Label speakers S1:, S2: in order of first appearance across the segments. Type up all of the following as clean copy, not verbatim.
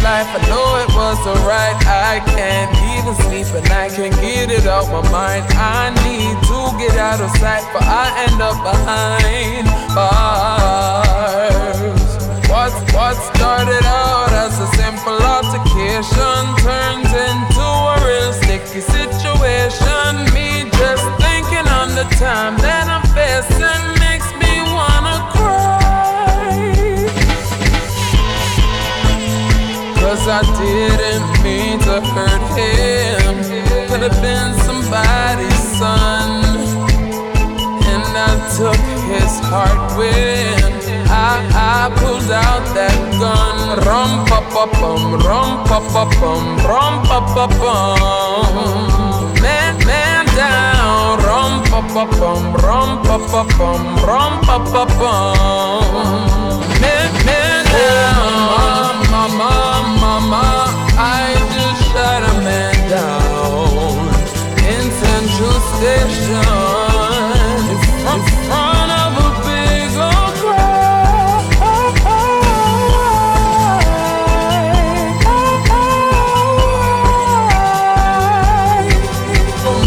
S1: life, I know it wasn't right. I can't even sleep and I can't get it out my mind. I need to get out of sight, but I end up behind bars. What started out as a simple altercation turns into a real sticky situation. Me just thinking on the time that I'm facing makes me wanna cry. 'Cause I didn't mean to hurt him. Could have been somebody's son, and I took his heart when I pulled out that gun. Rum pa pa bum, rum pa pa bum, rum pa pa bum. Man down, rum pa pa bum, rum pa pa bum, rum pa pa bum. Man down, mama, I just shot a man down in Central Station in front of a big old crowd. Oh,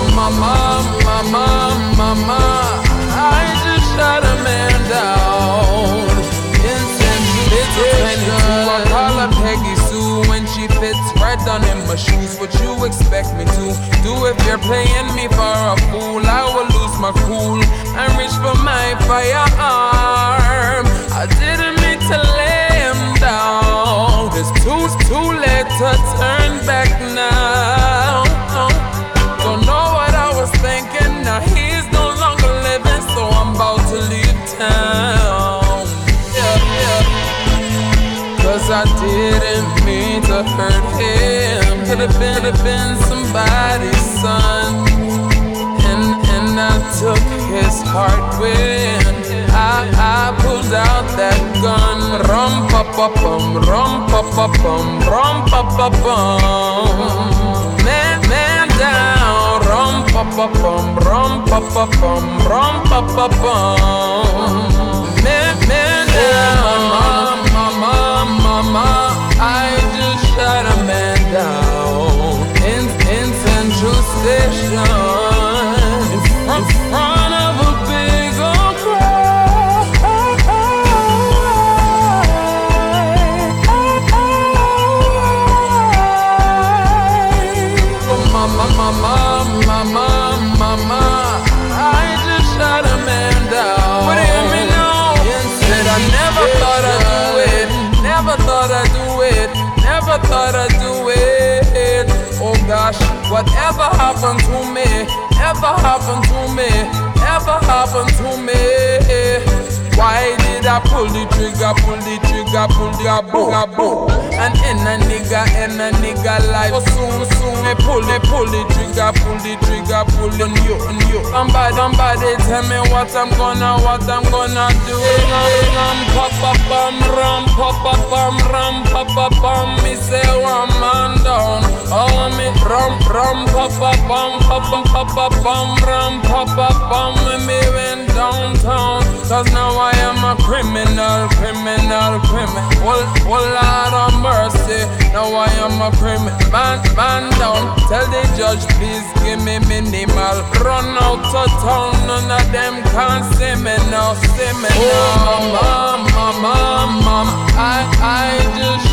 S1: mama, I just shot a man down in Central Station. I call her Peggy Sue when she fits right down in my shoes. What you expect me to do if you're playing me for a fool? I will lose my cool and reach for my firearm. I didn't mean to lay him down. It's too late to turn back now. Don't know what I was thinking. Now he's no longer living, so I'm about to leave town. Yeah. 'Cause I didn't mean to hurt him. Could have been somebody's son, and I took his heart when I pulled out that gun. Rum pa pa bum, rum pa pa bum, rum pa pa bum. Man down, rum pa pa bum, rum pa pa bum, rum pa pa bum. Man down, mama, I just shot a man down in Central Station in front of a big old crowd. Oh, mama, I just shot a man down. What do you mean now? Said I never thought I'd do it. Never thought I'd do it. Never thought I'd do it. Oh gosh, whatever happened to me? Ever happened to me? Ever happened to me? Why did I pull the trigger, pull the boom? And in a nigga life, oh, soon they pull the trigger, pull on you. Somebody tell me what I'm gonna do. Ram pa pa bum, me say one man down. Oh me ram pa pa bum, ram pa pa bum, me went downtown. 'Cause now I am a criminal. Whole lot of mercy. Now I am a criminal. Man down. Tell the judge please give me minimal. Run out of town, none of them can see me now. Oh mama, I just